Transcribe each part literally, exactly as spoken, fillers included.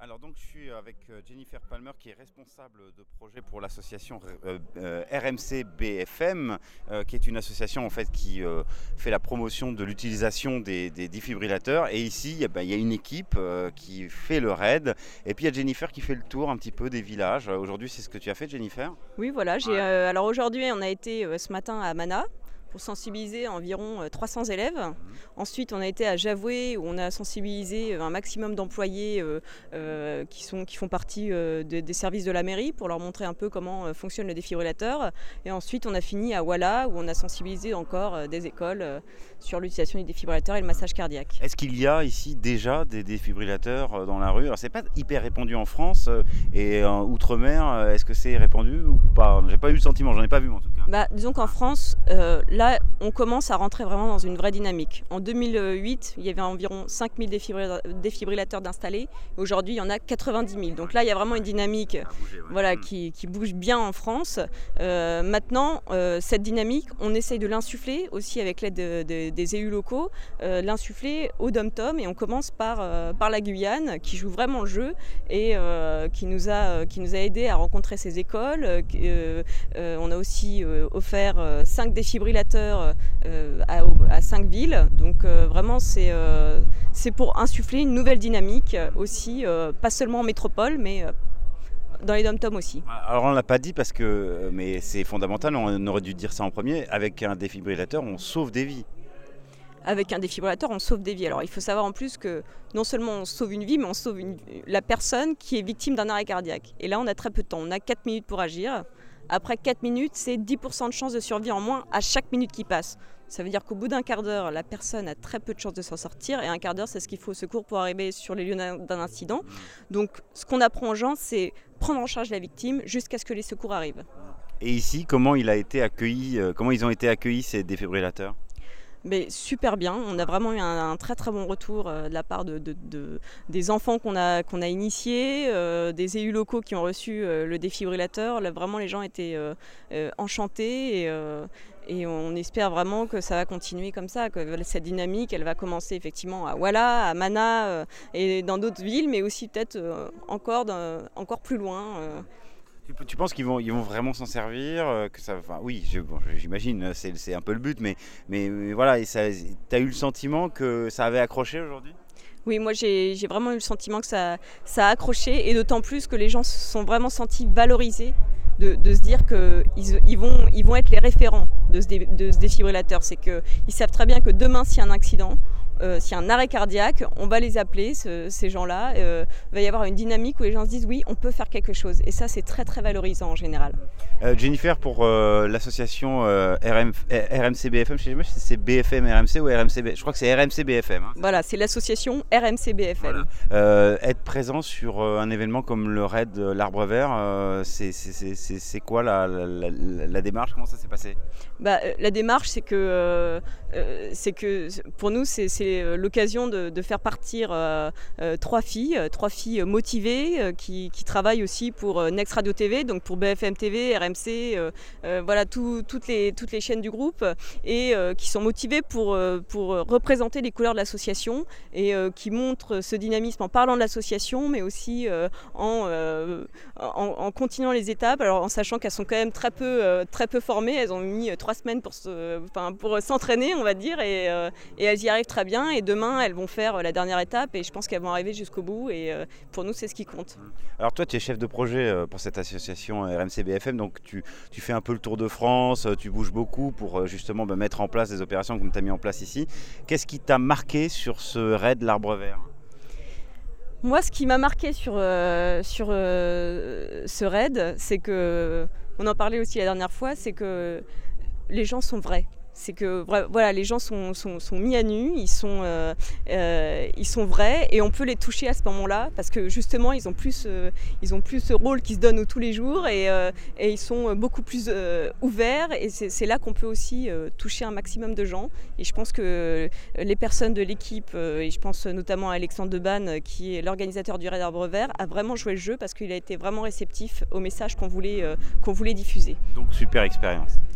Alors donc je suis avec Jennifer Palmer qui est responsable de projet pour l'association euh, euh, R M C B F M euh, qui est une association en fait qui euh, fait la promotion de l'utilisation des, des défibrillateurs, et ici eh ben, il y a une équipe euh, qui fait le raid, et puis il y a Jennifer qui fait le tour un petit peu des villages. Aujourd'hui c'est ce que tu as fait, Jennifer? Oui, voilà, j'ai, Ouais. euh, alors aujourd'hui on a été euh, ce matin à Mana pour sensibiliser environ euh, trois cents élèves. Mmh. Ensuite on a été à Javoué où on a sensibilisé euh, un maximum d'employés euh, euh, qui, sont, qui font partie euh, de, des services de la mairie pour leur montrer un peu comment euh, fonctionne le défibrillateur. Et ensuite on a fini à Walla où on a sensibilisé encore euh, des écoles euh, sur l'utilisation du défibrillateur et le massage cardiaque. Est-ce qu'il y a ici déjà des défibrillateurs dans la rue? Alors c'est pas hyper répandu en France euh, et en Outre-mer, est-ce que c'est répandu ou pas? J'ai pas eu le sentiment, j'en ai pas vu en tout cas. Bah, disons qu'en France, euh, là, on commence à rentrer vraiment dans une vraie dynamique. En deux mille huit, il y avait environ cinq mille défibrillateurs d'installés. Aujourd'hui, il y en a quatre-vingt-dix mille. Donc là, il y a vraiment une dynamique Bouger, ouais. voilà, Mmh. qui, qui bouge bien en France. Euh, maintenant, euh, cette dynamique, on essaye de l'insuffler aussi avec l'aide de, de, des élus locaux, euh, l'insuffler au Dom-Tom. Et on commence par, euh, par la Guyane, qui joue vraiment le jeu et euh, qui, nous a, qui nous a aidés à rencontrer ces écoles. Euh, euh, on a aussi euh, offert cinq défibrillateurs euh, à, à cinq villes. Donc euh, vraiment c'est euh, c'est pour insuffler une nouvelle dynamique aussi, euh, pas seulement en métropole mais euh, dans les dom-toms aussi. Alors on l'a pas dit parce que, mais c'est fondamental, on aurait dû dire ça en premier, avec un défibrillateur on sauve des vies. Avec un défibrillateur, on sauve des vies. Alors il faut savoir en plus que non seulement on sauve une vie, mais on sauve une, la personne qui est victime d'un arrêt cardiaque. Et là on a très peu de temps, on a quatre minutes pour agir. Après quatre minutes, c'est dix pour cent de chance de survie en moins à chaque minute qui passe. Ça veut dire qu'au bout d'un quart d'heure, la personne a très peu de chances de s'en sortir. Et un quart d'heure, c'est ce qu'il faut au secours pour arriver sur les lieux d'un incident. Donc ce qu'on apprend aux gens, c'est prendre en charge la victime jusqu'à ce que les secours arrivent. Et ici, comment il a été accueilli, euh, comment ils ont été accueillis ces défibrillateurs? Mais super bien, on a vraiment eu un, un très très bon retour euh, de la part de, de, de, des enfants qu'on a, qu'on a initiés, euh, des élus locaux qui ont reçu euh, le défibrillateur. Là, vraiment les gens étaient euh, euh, enchantés et, euh, et on espère vraiment que ça va continuer comme ça, que cette dynamique elle va commencer effectivement à Walla, à Mana euh, et dans d'autres villes, mais aussi peut-être euh, encore, encore plus loin. Euh. Tu, tu penses qu'ils vont, ils vont vraiment s'en servir, euh, que ça, enfin, oui, je, bon, j'imagine, c'est, c'est un peu le but, mais, mais, mais voilà, tu as eu le sentiment que ça avait accroché aujourd'hui? Oui, moi j'ai, j'ai vraiment eu le sentiment que ça, ça a accroché, et d'autant plus que les gens se sont vraiment sentis valorisés de, de se dire qu'ils ils vont, ils vont être les référents de ce, dé, de ce défibrillateur. C'est qu'ils savent très bien que demain, s'il y a un accident, Euh, s'il y a un arrêt cardiaque, on va les appeler, ce, ces gens-là. Euh, il va y avoir une dynamique où les gens se disent oui, on peut faire quelque chose. Et ça, c'est très très valorisant en général. Euh, Jennifer, pour euh, l'association euh, R M, R M C B F M, je sais pas si c'est B F M R M C ou R M C B, je crois que c'est R M C B F M. Hein. Voilà, c'est l'association R M C B F M. Voilà. Euh, être présent sur euh, un événement comme le raid de l'Arbre Vert, euh, c'est, c'est, c'est, c'est, c'est quoi la, la, la, la démarche? Comment ça s'est passé? Bah, la démarche, c'est que, euh, c'est que pour nous, c'est, c'est l'occasion de, de faire partir euh, euh, trois filles, trois filles motivées euh, qui, qui travaillent aussi pour euh, Next Radio T V, donc pour B F M T V, R M C, euh, euh, voilà tout, toutes, les, toutes les chaînes du groupe, et euh, qui sont motivées pour, euh, pour représenter les couleurs de l'association et euh, qui montrent ce dynamisme en parlant de l'association, mais aussi euh, en, euh, en, en continuant les étapes, alors en sachant qu'elles sont quand même très peu, euh, très peu formées. Elles ont mis trois semaines pour, se, enfin, pour s'entraîner, on va dire, et, euh, et elles y arrivent très bien. Et demain, elles vont faire la dernière étape et je pense qu'elles vont arriver jusqu'au bout. Et euh, pour nous, c'est ce qui compte. Alors toi, tu es chef de projet pour cette association R M C B F M, donc tu, tu fais un peu le tour de France, tu bouges beaucoup pour justement bah, mettre en place des opérations comme tu as mis en place ici. Qu'est-ce qui t'a marqué sur ce raid de l'Arbre Vert? Moi, ce qui m'a marqué sur, euh, sur euh, ce raid, c'est que, on en parlait aussi la dernière fois, c'est que les gens sont vrais. C'est que voilà, les gens sont, sont, sont mis à nu, ils sont, euh, euh, ils sont vrais et on peut les toucher à ce moment-là parce que justement ils ont plus, euh, ils ont plus ce rôle qui se donne tous les jours et, euh, et ils sont beaucoup plus euh, ouverts et c'est, c'est là qu'on peut aussi euh, toucher un maximum de gens. Et je pense que les personnes de l'équipe, euh, et je pense notamment à Alexandre Debanne qui est l'organisateur du Raid Arbre Vert, a vraiment joué le jeu parce qu'il a été vraiment réceptif au message qu'on voulait, euh, qu'on voulait diffuser. Donc super expérience.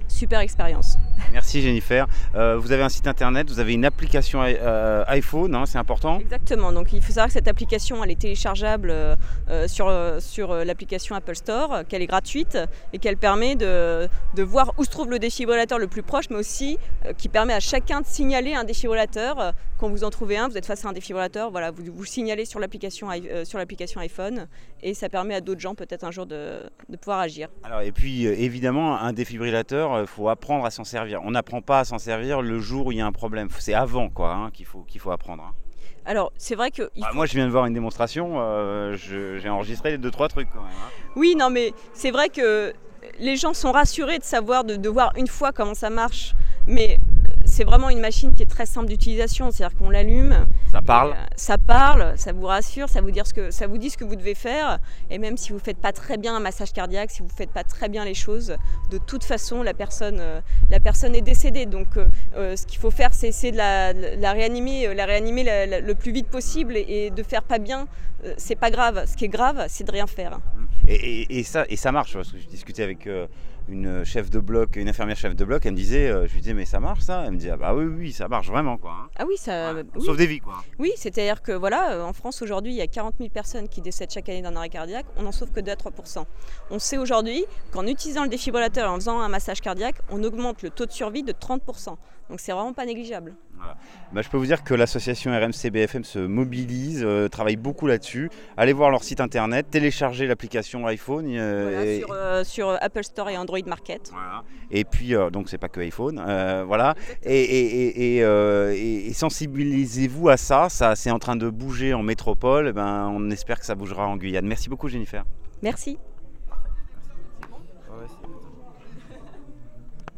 super expérience. Merci Jennifer. Euh, vous avez un site internet, vous avez une application euh, iPhone, hein, c'est important? Exactement, donc il faut savoir que cette application elle est téléchargeable euh, sur, euh, sur l'application Apple Store, qu'elle est gratuite et qu'elle permet de, de voir où se trouve le défibrillateur le plus proche, mais aussi euh, qui permet à chacun de signaler un défibrillateur. Quand vous en trouvez un, vous êtes face à un défibrillateur, voilà, vous vous signalez sur l'application euh, sur l'application iPhone et ça permet à d'autres gens peut-être un jour de, de pouvoir agir. Alors, et puis euh, évidemment, un défibrillateur, il faut apprendre à s'en servir. On n'apprend pas à s'en servir le jour où il y a un problème. C'est avant quoi, hein, qu'il faut, qu'il faut apprendre. Hein. Alors c'est vrai que... Bah, faut... Moi je viens de voir une démonstration, euh, je, j'ai enregistré deux trois trucs quand même. Hein. Oui, non mais c'est vrai que les gens sont rassurés de savoir, de, de voir une fois comment ça marche. Mais c'est vraiment une machine qui est très simple d'utilisation, c'est-à-dire qu'on l'allume, ça parle, et, euh, ça parle, ça vous rassure, ça vous, dire ce que, ça vous dit ce que vous devez faire, et même si vous ne faites pas très bien un massage cardiaque, si vous ne faites pas très bien les choses, de toute façon la personne, euh, la personne est décédée. Donc euh, ce qu'il faut faire, c'est essayer de la, de la réanimer, la réanimer la, la, le plus vite possible, et, et de faire pas bien, euh, c'est pas grave. Ce qui est grave, c'est de rien faire. Et, et, et, ça, et ça marche, parce que je discutais avec euh, une chef de bloc, une infirmière chef de bloc, elle me disait, euh, je lui disais mais ça marche ça? Elle me dit ah bah oui oui ça marche vraiment quoi. Hein. Ah oui ça ouais, oui. Sauve des vies quoi. Oui, c'est-à-dire que voilà, en France aujourd'hui il y a quarante mille personnes qui décèdent chaque année d'un arrêt cardiaque, on n'en sauve que deux à trois pour cent. On sait aujourd'hui qu'en utilisant le défibrillateur et en faisant un massage cardiaque, on augmente le taux de survie de trente pour cent. Donc c'est vraiment pas négligeable. Voilà. Bah, je peux vous dire que l'association R M C B F M se mobilise, euh, travaille beaucoup là-dessus. Allez voir leur site internet, téléchargez l'application iPhone. Euh, voilà, et... sur, euh, sur Apple Store et Android Market. Voilà. Et puis, euh, donc c'est pas que iPhone, euh, voilà. Et, et, et, et, euh, et, et sensibilisez-vous à ça, ça c'est en train de bouger en métropole. Et ben, on espère que ça bougera en Guyane. Merci beaucoup Jennifer. Merci.